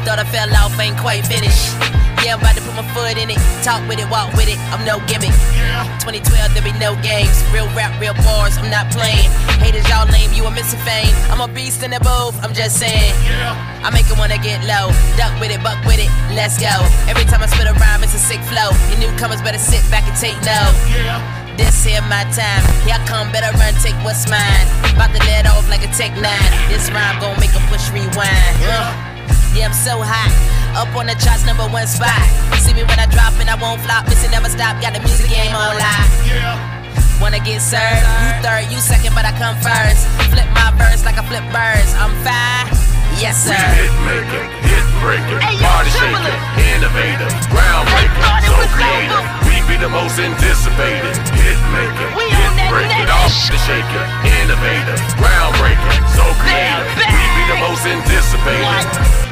thought I fell off, ain't quite finished. Yeah, I'm about to put my foot in it. Talk with it, walk with it, I'm no gimmick. 2012, there be no games. Real rap, real bars, I'm not playing. Haters, y'all lame, you a missing fame. I'm a beast in the booth, I'm just saying. I make it wanna get low. Duck with it, buck with it, let's go. Every time I spit a rhyme, it's a sick flow. You newcomers better sit back and take note. This here my time. Y'all come, better run, take what's mine. About to let off like a Tech 9. This rhyme gon' make 'em push rewind. Yeah, I'm so hot. Up on the charts, #1 spot. See me when I drop and I won't flop. Missing never stop, got the music game on lock. Wanna get served? You third, you second, but I come first. Flip my verse like I flip birds. I'm fine. Yes, sir. Hit maker, hit breaker, party shaker, innovator, groundbreaker, so creative. We be the most anticipated. Hit maker, hit breaker, off the shaker, innovator, groundbreaker, so creative. We be the most anticipated.